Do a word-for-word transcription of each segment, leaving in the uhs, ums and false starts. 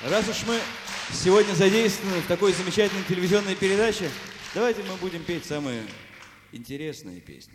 Раз уж мы сегодня задействованы в такой замечательной телевизионной передаче, давайте мы будем петь самые интересные песни.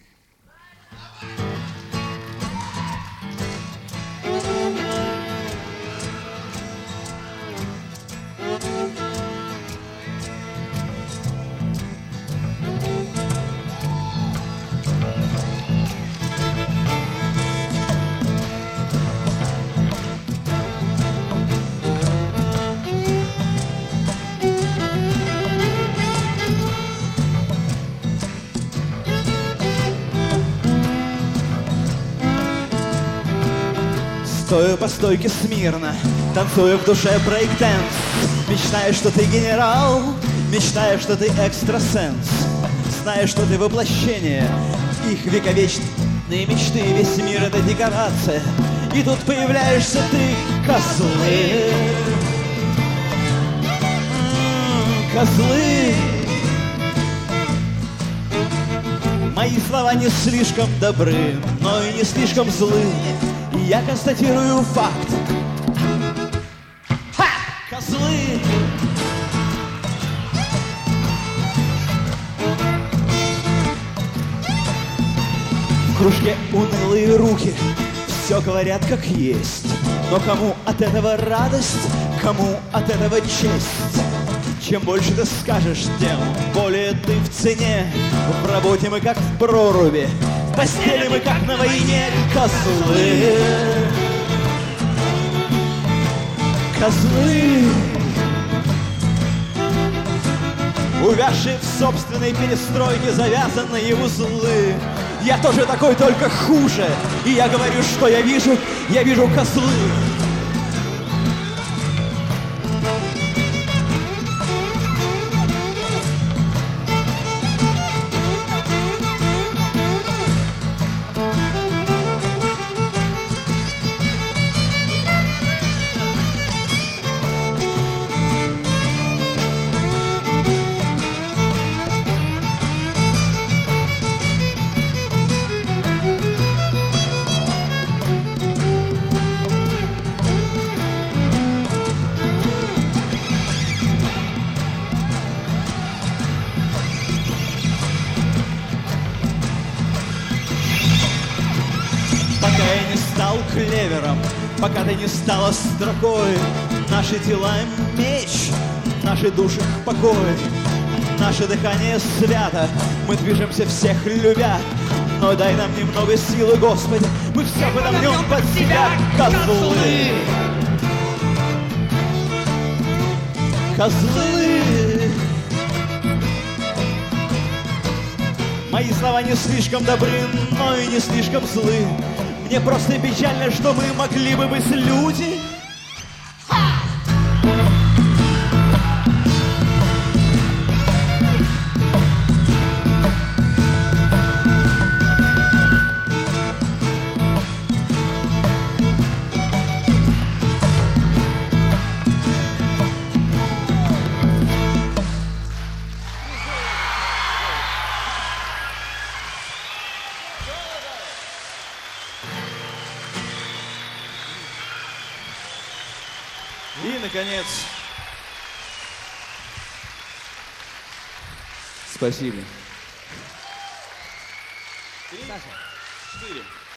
Стою по стойке смирно, танцую в душе брейк-дэнс. Мечтаю, что ты генерал, мечтаю, что ты экстрасенс. Знаю, что ты воплощение их вековечные мечты. Весь мир — это декорация, и тут появляешься ты, козлы. М-м, козлы. Мои слова не слишком добры, но и не слишком злы. Я констатирую факт. Ха! Козлы! В кружке унылые руки, все говорят как есть. Но кому от этого радость, кому от этого честь? Чем больше ты скажешь, тем более ты в цене. В работе мы как в проруби, в постели мы как на войне. Козлы, козлы, увязшие в собственной перестройке завязанные узлы. Я тоже такой, только хуже. И я говорю, что я вижу, я вижу козлы. Пока я не стал клевером, пока ты не стала строкой, наши тела меч, наши души покой, наше дыхание свято, мы движемся всех любя. Но дай нам немного силы, Господи, мы все подомнем под себя. Козлы, козлы. Мои слова не слишком добры, но и не слишком злы. Мне просто печально, что мы могли бы быть люди. И, наконец, спасибо. Три, четыре.